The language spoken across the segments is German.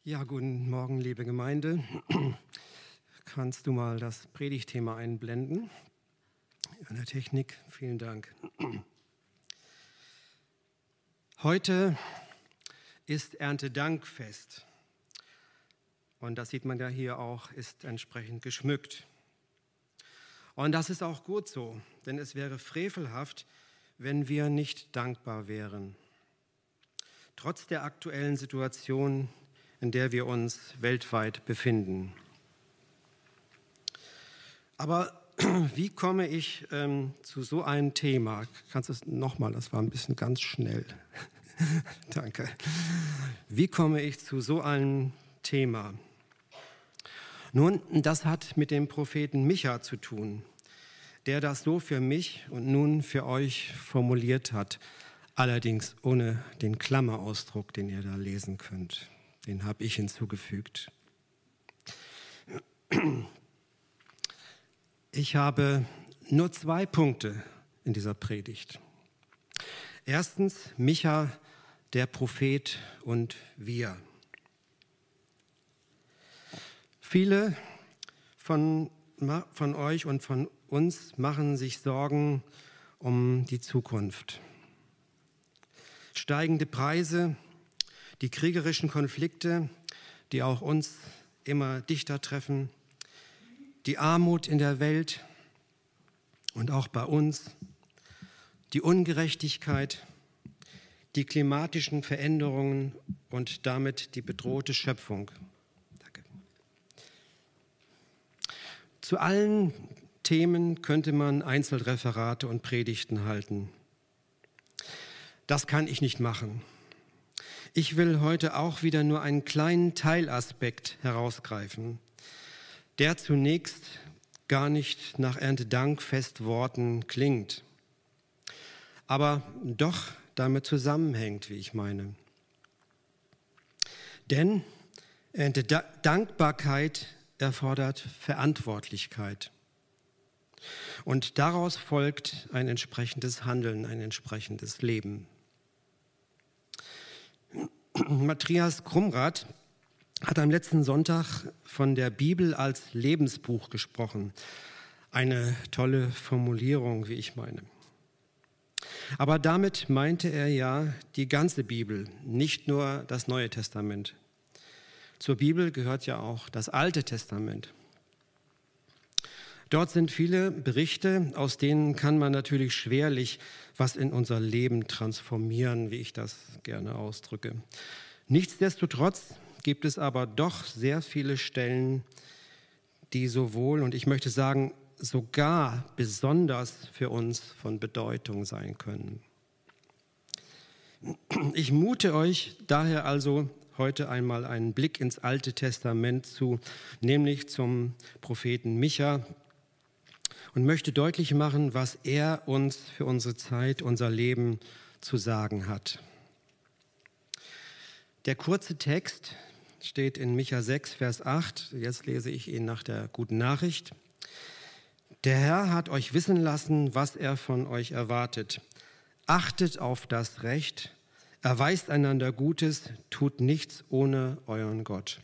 Ja, guten Morgen, liebe Gemeinde. Kannst du mal das Predigtthema einblenden? An der Technik, vielen Dank. Heute ist Erntedankfest. Und das sieht man ja hier auch, ist entsprechend geschmückt. Und das ist auch gut so, denn es wäre frevelhaft, wenn wir nicht dankbar wären. Trotz der aktuellen Situation, in der wir uns weltweit befinden. Aber wie komme ich zu so einem Thema? Kannst du es nochmal, das war ein bisschen ganz schnell. Danke. Wie komme ich zu so einem Thema? Nun, das hat mit dem Propheten Micha zu tun, der das so für mich und nun für euch formuliert hat, allerdings ohne den Klammerausdruck, den ihr da lesen könnt. Den habe ich hinzugefügt. Ich habe nur 2 Punkte in dieser Predigt. Erstens, Micha, der Prophet und wir. Viele von euch und von uns machen sich Sorgen um die Zukunft. Steigende Preise, die kriegerischen Konflikte, die auch uns immer dichter treffen, die Armut in der Welt und auch bei uns, die Ungerechtigkeit, die klimatischen Veränderungen und damit die bedrohte Schöpfung. Danke. Zu allen Themen könnte man Einzelreferate und Predigten halten. Das kann ich nicht machen. Ich will heute auch wieder nur einen kleinen Teilaspekt herausgreifen, der zunächst gar nicht nach Erntedankfestworten klingt, aber doch damit zusammenhängt, wie ich meine. Denn Dankbarkeit erfordert Verantwortlichkeit. Und daraus folgt ein entsprechendes Handeln, ein entsprechendes Leben. Matthias Krumrath hat am letzten Sonntag von der Bibel als Lebensbuch gesprochen. Eine tolle Formulierung, wie ich meine. Aber damit meinte er ja die ganze Bibel, nicht nur das Neue Testament. Zur Bibel gehört ja auch das Alte Testament. Dort sind viele Berichte, aus denen kann man natürlich schwerlich was in unser Leben transformieren, wie ich das gerne ausdrücke. Nichtsdestotrotz gibt es aber doch sehr viele Stellen, die sowohl, und ich möchte sagen, sogar besonders für uns von Bedeutung sein können. Ich mute euch daher also heute einmal einen Blick ins Alte Testament zu, nämlich zum Propheten Micha, und möchte deutlich machen, was er uns für unsere Zeit, unser Leben zu sagen hat. Der kurze Text steht in Micha 6, Vers 8. Jetzt lese ich ihn nach der guten Nachricht. Der Herr hat euch wissen lassen, was er von euch erwartet. Achtet auf das Recht, erweist einander Gutes, tut nichts ohne euren Gott.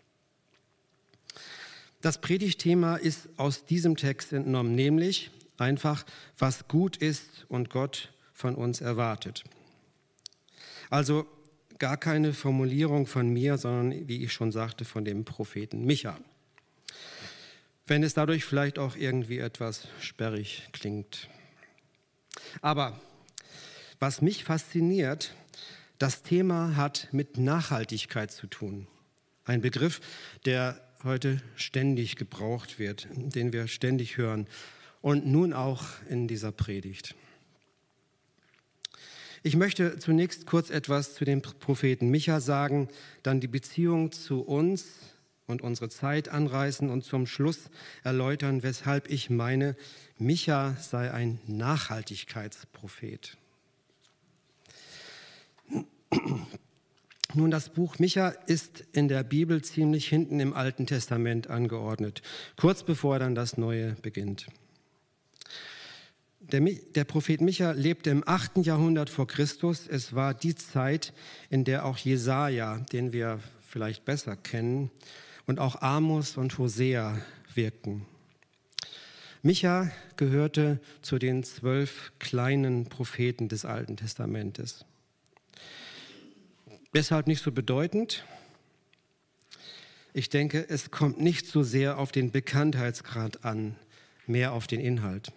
Das Predigtthema ist aus diesem Text entnommen, nämlich einfach, was gut ist und Gott von uns erwartet. Also gar keine Formulierung von mir, sondern, wie ich schon sagte, von dem Propheten Micha. Wenn es dadurch vielleicht auch irgendwie etwas sperrig klingt. Aber was mich fasziniert, das Thema hat mit Nachhaltigkeit zu tun. Ein Begriff, der heute ständig gebraucht wird, den wir ständig hören und nun auch in dieser Predigt. Ich möchte zunächst kurz etwas zu dem Propheten Micha sagen, dann die Beziehung zu uns und unsere Zeit anreißen und zum Schluss erläutern, weshalb ich meine, Micha sei ein Nachhaltigkeitsprophet. Nun, das Buch Micha ist in der Bibel ziemlich hinten im Alten Testament angeordnet, kurz bevor dann das Neue beginnt. Der Prophet Micha lebte im 8. Jahrhundert vor Christus. Es war die Zeit, in der auch Jesaja, den wir vielleicht besser kennen, und auch Amos und Hosea wirkten. Micha gehörte zu den 12 kleinen Propheten des Alten Testamentes. Deshalb nicht so bedeutend. Ich denke, es kommt nicht so sehr auf den Bekanntheitsgrad an, mehr auf den Inhalt.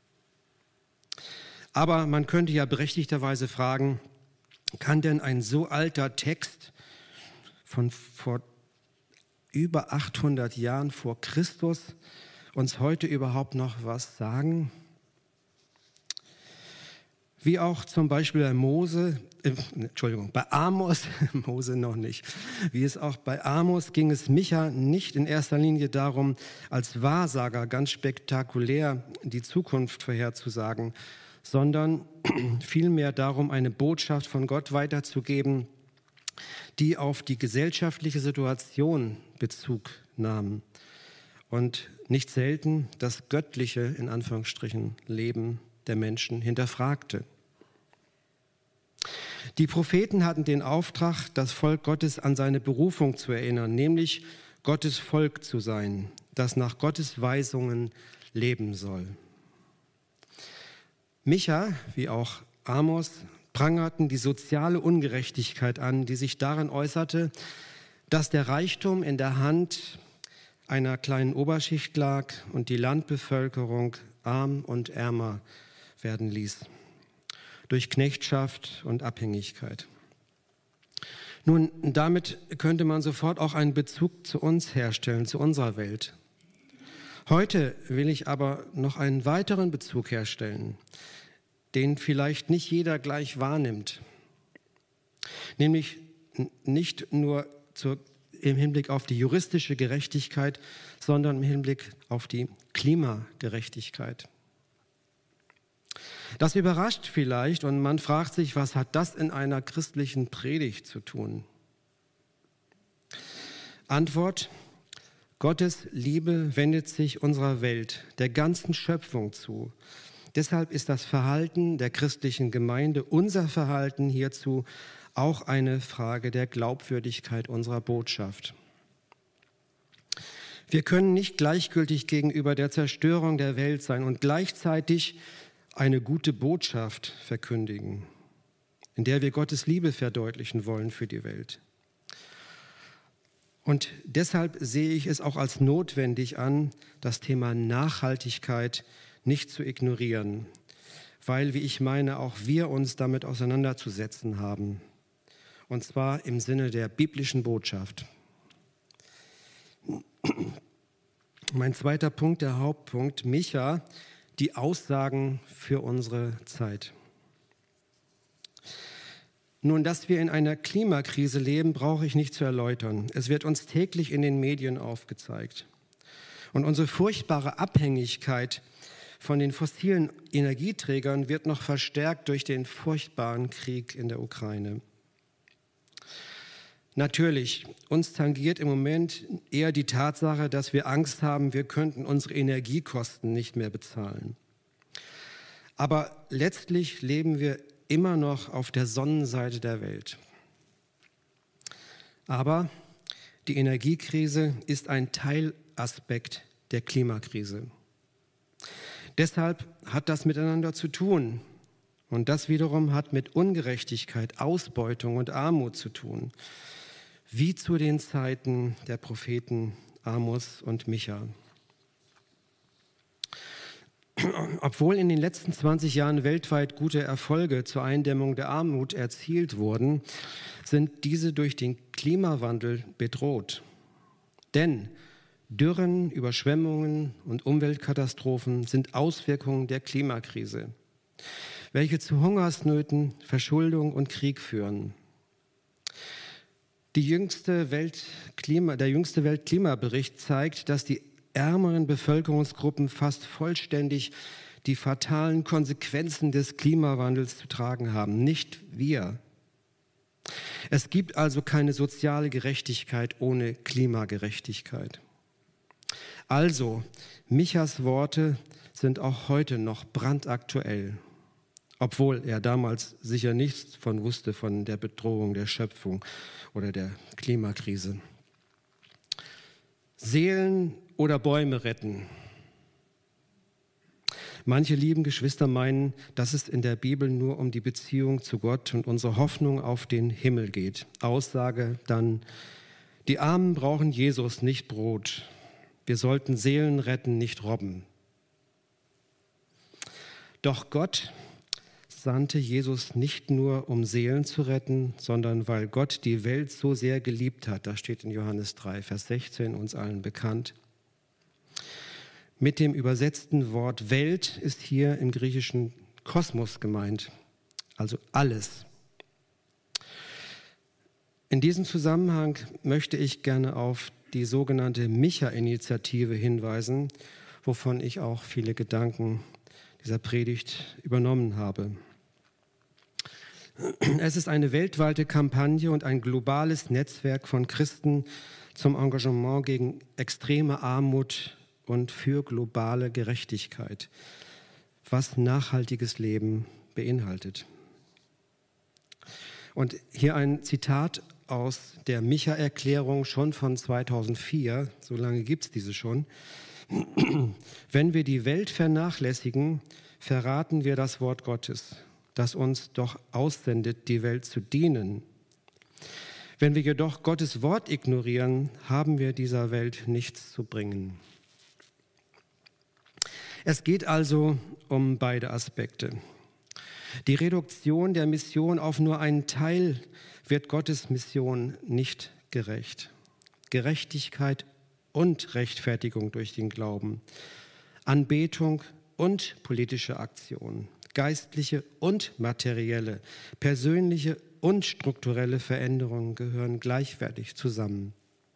Aber man könnte ja berechtigterweise fragen, kann denn ein so alter Text von vor über 800 Jahren vor Christus uns heute überhaupt noch was sagen? Wie auch zum Beispiel bei Amos, Mose noch nicht, wie es auch bei Amos ging es Micha nicht in erster Linie darum, als Wahrsager ganz spektakulär die Zukunft vorherzusagen, sondern vielmehr darum, eine Botschaft von Gott weiterzugeben, die auf die gesellschaftliche Situation Bezug nahm und nicht selten das göttliche, in Anführungsstrichen, Leben der Menschen hinterfragte. Die Propheten hatten den Auftrag, das Volk Gottes an seine Berufung zu erinnern, nämlich Gottes Volk zu sein, das nach Gottes Weisungen leben soll. Micha, wie auch Amos, prangerten die soziale Ungerechtigkeit an, die sich darin äußerte, dass der Reichtum in der Hand einer kleinen Oberschicht lag und die Landbevölkerung arm und ärmer werden ließ, durch Knechtschaft und Abhängigkeit. Nun, damit könnte man sofort auch einen Bezug zu uns herstellen, zu unserer Welt. Heute will ich aber noch einen weiteren Bezug herstellen, den vielleicht nicht jeder gleich wahrnimmt, nämlich nicht nur im Hinblick auf die juristische Gerechtigkeit, sondern im Hinblick auf die Klimagerechtigkeit. Das überrascht vielleicht und man fragt sich, was hat das in einer christlichen Predigt zu tun? Antwort: Gottes Liebe wendet sich unserer Welt, der ganzen Schöpfung zu. Deshalb ist das Verhalten der christlichen Gemeinde, unser Verhalten hierzu, auch eine Frage der Glaubwürdigkeit unserer Botschaft. Wir können nicht gleichgültig gegenüber der Zerstörung der Welt sein und gleichzeitig eine gute Botschaft verkündigen, in der wir Gottes Liebe verdeutlichen wollen für die Welt. Und deshalb sehe ich es auch als notwendig an, das Thema Nachhaltigkeit nicht zu ignorieren, weil, wie ich meine, auch wir uns damit auseinanderzusetzen haben. Und zwar im Sinne der biblischen Botschaft. Mein zweiter Punkt, der Hauptpunkt, Micha, die Aussagen für unsere Zeit. Nun, dass wir in einer Klimakrise leben, brauche ich nicht zu erläutern. Es wird uns täglich in den Medien aufgezeigt. Und unsere furchtbare Abhängigkeit von den fossilen Energieträgern wird noch verstärkt durch den furchtbaren Krieg in der Ukraine. Natürlich, uns tangiert im Moment eher die Tatsache, dass wir Angst haben, wir könnten unsere Energiekosten nicht mehr bezahlen. Aber letztlich leben wir immer noch auf der Sonnenseite der Welt. Aber die Energiekrise ist ein Teilaspekt der Klimakrise. Deshalb hat das miteinander zu tun. Und das wiederum hat mit Ungerechtigkeit, Ausbeutung und Armut zu tun. Wie zu den Zeiten der Propheten Amos und Micha. Obwohl in den letzten 20 Jahren weltweit gute Erfolge zur Eindämmung der Armut erzielt wurden, sind diese durch den Klimawandel bedroht. Denn Dürren, Überschwemmungen und Umweltkatastrophen sind Auswirkungen der Klimakrise, welche zu Hungersnöten, Verschuldung und Krieg führen. Der jüngste Weltklimabericht zeigt, dass die ärmeren Bevölkerungsgruppen fast vollständig die fatalen Konsequenzen des Klimawandels zu tragen haben, nicht wir. Es gibt also keine soziale Gerechtigkeit ohne Klimagerechtigkeit. Also, Michas Worte sind auch heute noch brandaktuell. obwohl er damals sicher nichts von wusste von der Bedrohung der Schöpfung oder der Klimakrise. Seelen oder Bäume retten. Manche lieben Geschwister meinen, dass es in der Bibel nur um die Beziehung zu Gott und unsere Hoffnung auf den Himmel geht. Aussage dann: Die Armen brauchen Jesus, nicht Brot. Wir sollten Seelen retten, nicht Robben. Doch Gott sandte Jesus nicht nur, um Seelen zu retten, sondern weil Gott die Welt so sehr geliebt hat. Das steht in Johannes 3, Vers 16, uns allen bekannt. Mit dem übersetzten Wort Welt ist hier im griechischen Kosmos gemeint, also alles. In diesem Zusammenhang möchte ich gerne auf die sogenannte Micha-Initiative hinweisen, wovon ich auch viele Gedanken dieser Predigt übernommen habe. Es ist eine weltweite Kampagne und ein globales Netzwerk von Christen zum Engagement gegen extreme Armut und für globale Gerechtigkeit, was nachhaltiges Leben beinhaltet. Und hier ein Zitat aus der Micha-Erklärung schon von 2004, so lange gibt es diese schon. Wenn wir die Welt vernachlässigen, verraten wir das Wort Gottes, das uns doch aussendet, die Welt zu dienen. Wenn wir jedoch Gottes Wort ignorieren, haben wir dieser Welt nichts zu bringen. Es geht also um beide Aspekte. Die Reduktion der Mission auf nur einen Teil wird Gottes Mission nicht gerecht. Gerechtigkeit und Rechtfertigung durch den Glauben, Anbetung und politische Aktion, geistliche und materielle, persönliche und strukturelle Veränderungen gehören gleichwertig zusammen.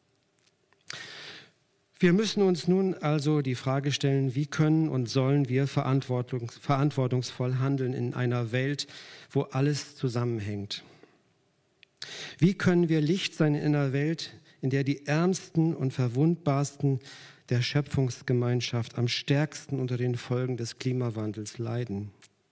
Wir müssen uns nun also die Frage stellen, wie können und sollen wir verantwortungsvoll handeln in einer Welt, wo alles zusammenhängt? Wie können wir Licht sein in einer Welt, in der die Ärmsten und Verwundbarsten der Schöpfungsgemeinschaft am stärksten unter den Folgen des Klimawandels leiden?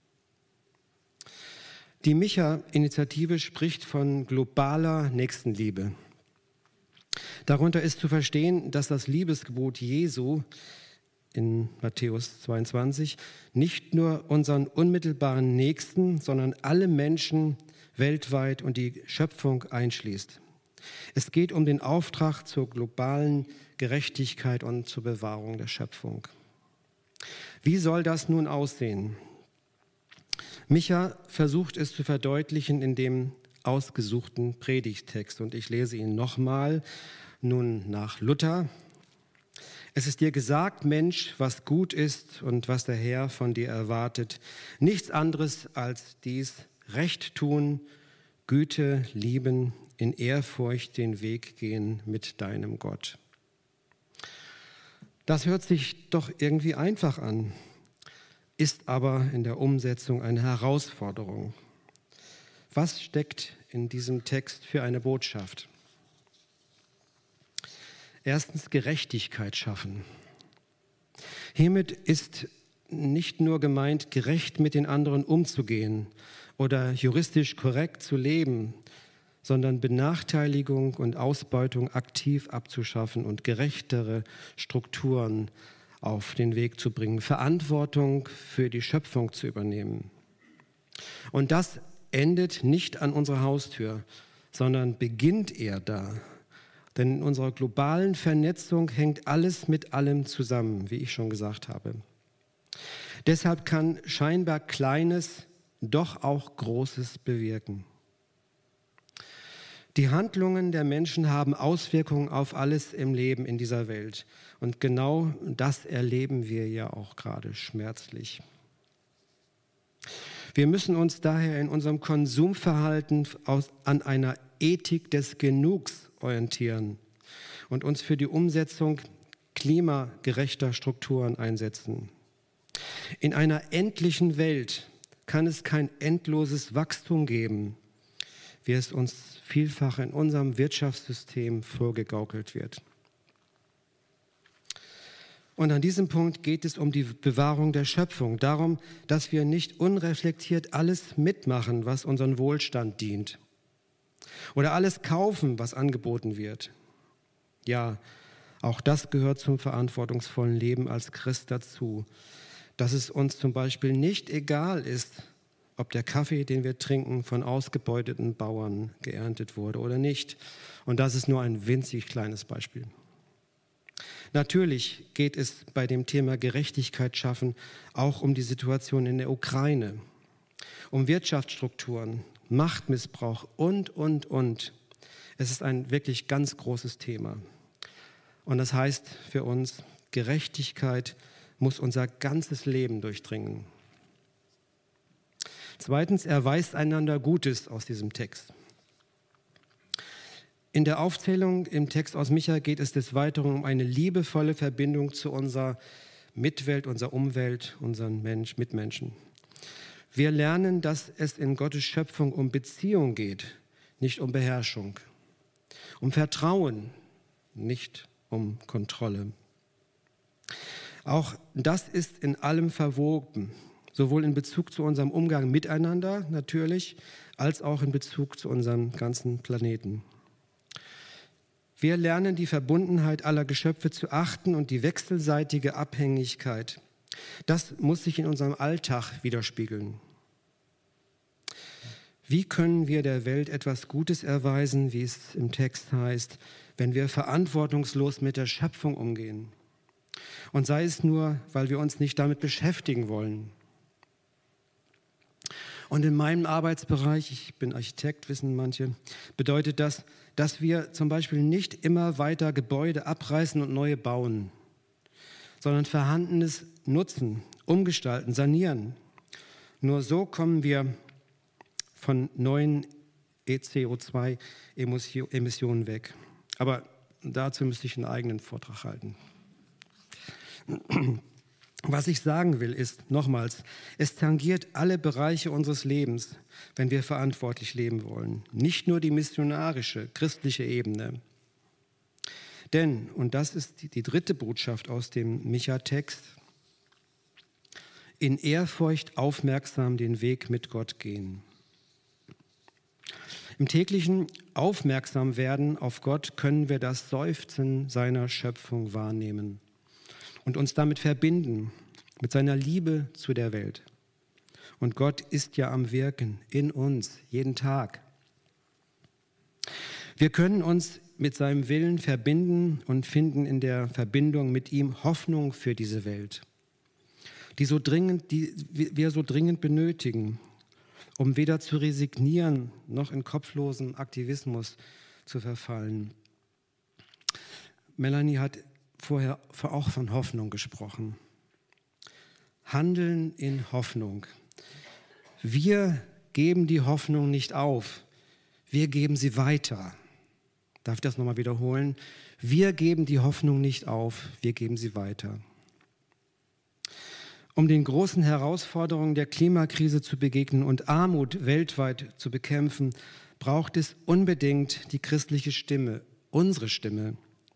Die Micha-Initiative spricht von globaler Nächstenliebe. Darunter ist zu verstehen, dass das Liebesgebot Jesu in Matthäus 22 nicht nur unseren unmittelbaren Nächsten, sondern alle Menschen weltweit und die Schöpfung einschließt. Es geht um den Auftrag zur globalen Gerechtigkeit und zur Bewahrung der Schöpfung. Wie soll das nun aussehen? Micha versucht es zu verdeutlichen in dem ausgesuchten Predigttext und ich lese ihn nochmal, nun nach Luther. Es ist dir gesagt, Mensch, was gut ist und was der Herr von dir erwartet. Nichts anderes als dies: Recht tun, Güte lieben, in Ehrfurcht den Weg gehen mit deinem Gott. Das hört sich doch irgendwie einfach an, ist aber in der Umsetzung eine Herausforderung. Was steckt in diesem Text für eine Botschaft? Erstens, Gerechtigkeit schaffen. Hiermit ist nicht nur gemeint, gerecht mit den anderen umzugehen oder juristisch korrekt zu leben, sondern Benachteiligung und Ausbeutung aktiv abzuschaffen und gerechtere Strukturen auf den Weg zu bringen, Verantwortung für die Schöpfung zu übernehmen. Und das endet nicht an unserer Haustür, sondern beginnt eher da. Denn in unserer globalen Vernetzung hängt alles mit allem zusammen, wie ich schon gesagt habe. Deshalb kann scheinbar Kleines doch auch Großes bewirken. Die Handlungen der Menschen haben Auswirkungen auf alles im Leben in dieser Welt. Und genau das erleben wir ja auch gerade schmerzlich. Wir müssen uns daher in unserem Konsumverhalten an einer Ethik des Genugs orientieren und uns für die Umsetzung klimagerechter Strukturen einsetzen. In einer endlichen Welt kann es kein endloses Wachstum geben, wie es uns vielfach in unserem Wirtschaftssystem vorgegaukelt wird. Und an diesem Punkt geht es um die Bewahrung der Schöpfung, darum, dass wir nicht unreflektiert alles mitmachen, was unseren Wohlstand dient. Oder alles kaufen, was angeboten wird. Ja, auch das gehört zum verantwortungsvollen Leben als Christ dazu. Dass es uns zum Beispiel nicht egal ist, ob der Kaffee, den wir trinken, von ausgebeuteten Bauern geerntet wurde oder nicht. Und das ist nur ein winzig kleines Beispiel. Natürlich geht es bei dem Thema Gerechtigkeit schaffen auch um die Situation in der Ukraine, um Wirtschaftsstrukturen, Machtmissbrauch und. Es ist ein wirklich ganz großes Thema. Und das heißt für uns, Gerechtigkeit muss unser ganzes Leben durchdringen. Zweitens, erweist einander Gutes aus diesem Text. In der Aufzählung im Text aus Micha geht es des Weiteren um eine liebevolle Verbindung zu unserer Mitwelt, unserer Umwelt, unseren Mitmenschen. Wir lernen, dass es in Gottes Schöpfung um Beziehung geht, nicht um Beherrschung, um Vertrauen, nicht um Kontrolle. Auch das ist in allem verwoben, sowohl in Bezug zu unserem Umgang miteinander natürlich, als auch in Bezug zu unserem ganzen Planeten. Wir lernen die Verbundenheit aller Geschöpfe zu achten und die wechselseitige Abhängigkeit. Das muss sich in unserem Alltag widerspiegeln. Wie können wir der Welt etwas Gutes erweisen, wie es im Text heißt, wenn wir verantwortungslos mit der Schöpfung umgehen? Und sei es nur, weil wir uns nicht damit beschäftigen wollen. Und in meinem Arbeitsbereich, ich bin Architekt, wissen manche, bedeutet das, dass wir zum Beispiel nicht immer weiter Gebäude abreißen und neue bauen, sondern Vorhandenes nutzen, umgestalten, sanieren. Nur so kommen wir von neuen CO2-Emissionen weg. Aber dazu müsste ich einen eigenen Vortrag halten. Was ich sagen will, ist nochmals, es tangiert alle Bereiche unseres Lebens, wenn wir verantwortlich leben wollen. Nicht nur die missionarische, christliche Ebene. Denn, und das ist die dritte Botschaft aus dem Micha-Text, in Ehrfurcht aufmerksam den Weg mit Gott gehen. Im täglichen Aufmerksamwerden auf Gott können wir das Seufzen seiner Schöpfung wahrnehmen und uns damit verbinden, mit seiner Liebe zu der Welt. Und Gott ist ja am Wirken in uns, jeden Tag. Wir können uns mit seinem Willen verbinden und finden in der Verbindung mit ihm Hoffnung für diese Welt, die wir so dringend benötigen, um weder zu resignieren noch in kopflosen Aktivismus zu verfallen. Melanie hat vorher auch von Hoffnung gesprochen. Handeln in Hoffnung. Wir geben die Hoffnung nicht auf, wir geben sie weiter. Darf ich das nochmal wiederholen? Wir geben die Hoffnung nicht auf, wir geben sie weiter. Um den großen Herausforderungen der Klimakrise zu begegnen und Armut weltweit zu bekämpfen, braucht es unbedingt die christliche Stimme, unsere Stimme.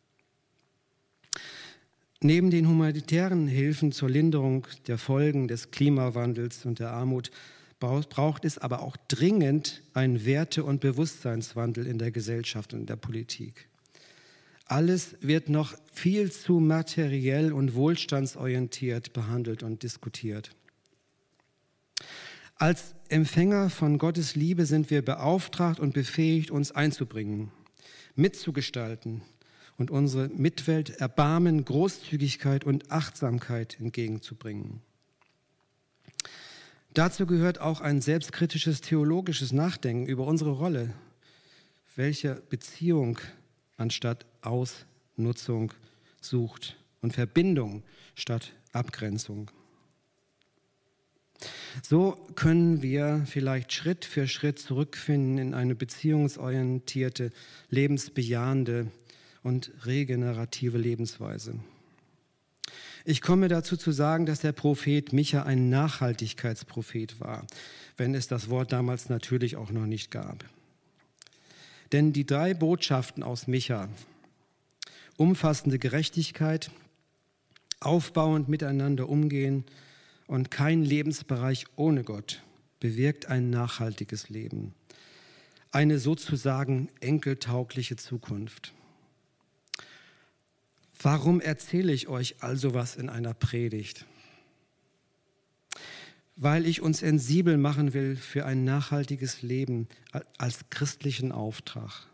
Neben den humanitären Hilfen zur Linderung der Folgen des Klimawandels und der Armut braucht es aber auch dringend einen Werte- und Bewusstseinswandel in der Gesellschaft und in der Politik. Alles wird noch viel zu materiell und wohlstandsorientiert behandelt und diskutiert. Als Empfänger von Gottes Liebe sind wir beauftragt und befähigt, uns einzubringen, mitzugestalten und unsere Mitwelt Erbarmen, Großzügigkeit und Achtsamkeit entgegenzubringen. Dazu gehört auch ein selbstkritisches theologisches Nachdenken über unsere Rolle, welche Beziehung anstatt Ausnutzung sucht und Verbindung statt Abgrenzung. So können wir vielleicht Schritt für Schritt zurückfinden in eine beziehungsorientierte, lebensbejahende und regenerative Lebensweise. Ich komme dazu zu sagen, dass der Prophet Micha ein Nachhaltigkeitsprophet war, wenn es das Wort damals natürlich auch noch nicht gab. Denn die 3 Botschaften aus Micha, umfassende Gerechtigkeit, aufbauend miteinander umgehen und kein Lebensbereich ohne Gott bewirkt ein nachhaltiges Leben, eine sozusagen enkeltaugliche Zukunft. Warum erzähle ich euch also was in einer Predigt? Weil ich uns sensibel machen will für ein nachhaltiges Leben als christlichen Auftrag.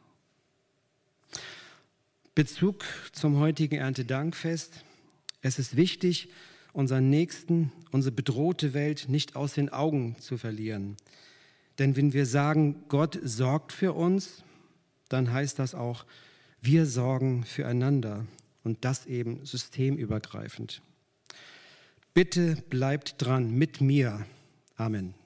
Bezug zum heutigen Erntedankfest. Es ist wichtig, unseren Nächsten, unsere bedrohte Welt nicht aus den Augen zu verlieren. Denn wenn wir sagen, Gott sorgt für uns, dann heißt das auch, wir sorgen füreinander und das eben systemübergreifend. Bitte bleibt dran mit mir. Amen.